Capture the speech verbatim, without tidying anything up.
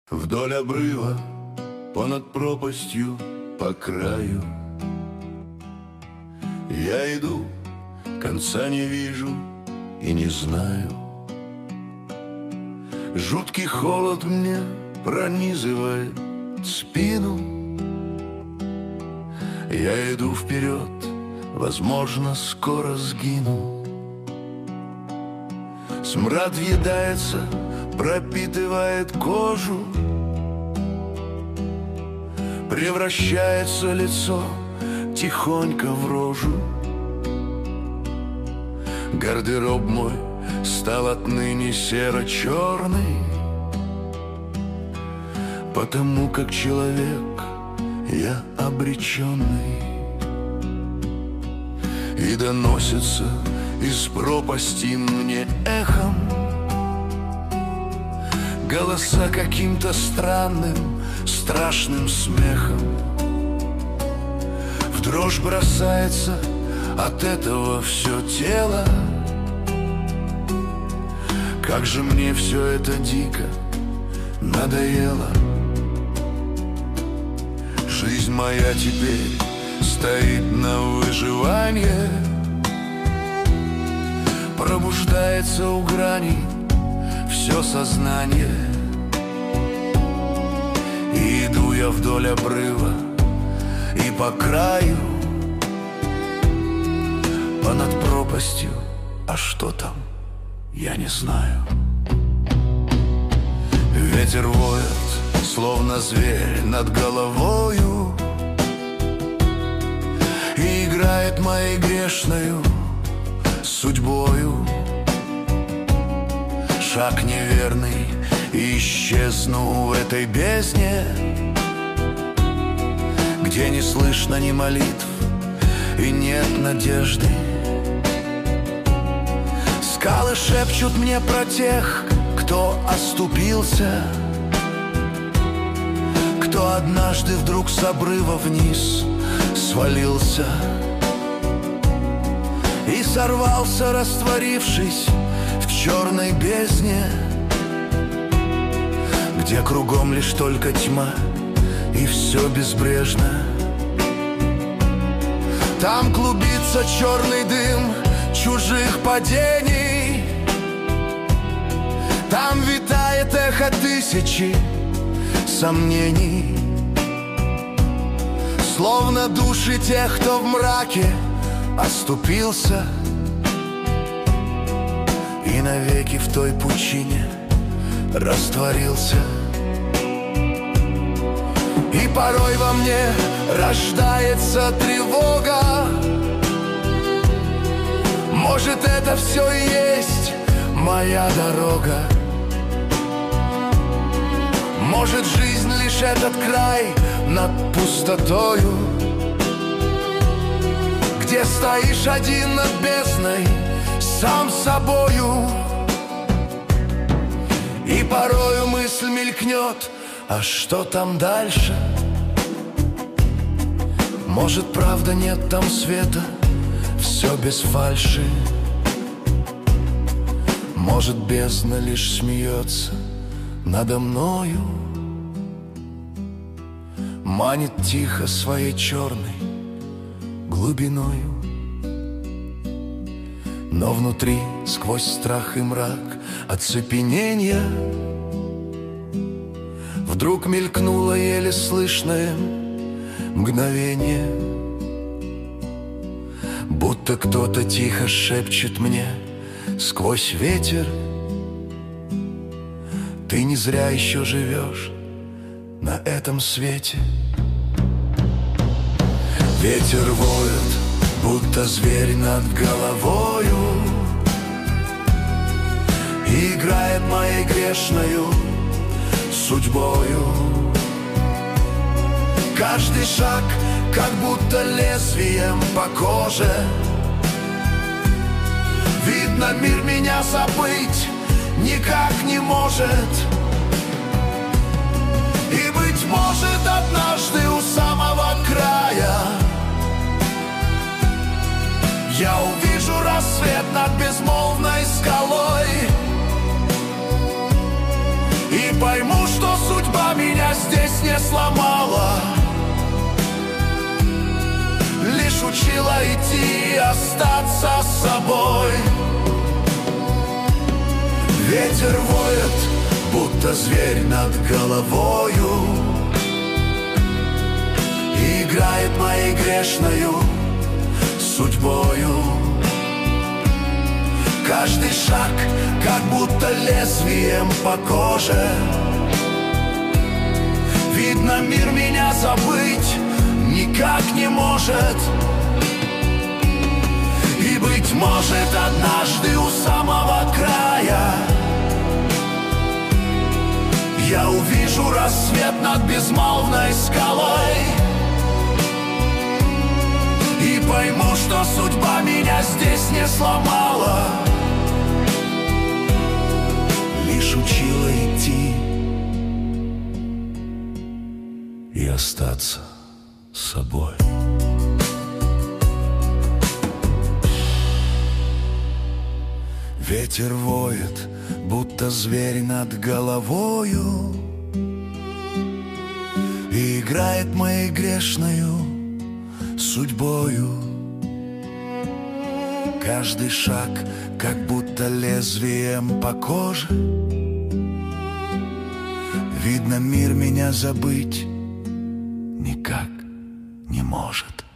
Вдоль обрыва, понад пропастью, по краю я иду, конца не вижу и не знаю. Жуткий холод мне пронизывает спину. Я иду вперед, возможно, скоро сгину. Смрад въедается, пропитывает кожу, превращается лицо тихонько в рожу. Гардероб мой стал отныне серо-черный, потому как человек я обреченный. И доносится из пропасти мне эхом голоса каким-то странным, страшным смехом. В дрожь бросается от этого все тело. Как же мне все это дико надоело. Жизнь моя теперь стоит на выживание, пробуждается у грани все сознание. И иду я вдоль обрыва и по краю, понад пропастью, а что там, я не знаю. Ветер воет, словно зверь над головою, и играет моей грешною судьбою. Шаг неверный, и исчезну в этой бездне, где не слышно ни молитв и нет надежды. Скалы шепчут мне про тех, кто оступился, кто однажды вдруг с обрыва вниз свалился и сорвался, растворившись в черной бездне, где кругом лишь только тьма и все безбрежно. Там клубится черный дым чужих падений, там витает эхо тысячи сомнений, словно души тех, кто в мраке оступился и навеки в той пучине растворился. И порой во мне рождается тревога. Может, это все и есть моя дорога. Может, жизнь лишь этот край над пустотою, где стоишь один над бездной, сам собою. И порою мысль мелькнет, а что там дальше? Может, правда нет там света, все без фальши. Может, бездна лишь смеется надо мною, манит тихо своей черной глубиною. Но внутри, сквозь страх и мрак оцепенения, вдруг мелькнуло еле слышное мгновение, будто кто-то тихо шепчет мне сквозь ветер: ты не зря еще живешь на этом свете. Ветер воет, будто зверь над головою, и играет моей грешною судьбою. Каждый шаг как будто лезвием по коже. Видно, мир меня забыть никак не может. И, быть может, однажды у самого края я увижу рассвет над безмолвной скалой и пойму, что судьба не сломала, лишь учила идти и остаться собой. Ветер воет, будто зверь над головою, и играет моей грешною судьбою. Каждый шаг, как будто лезвием по коже. Видно, мир меня забыть никак не может. И, быть может, однажды у самого края я увижу рассвет над безмолвной скалой и пойму, что судьба меня здесь не сломала, лишь учила идти и остаться собой. Ветер воет, будто зверь над головою, и играет моей грешною судьбою. Каждый шаг, как будто лезвием по коже. Видно, мир меня забыть никак не может.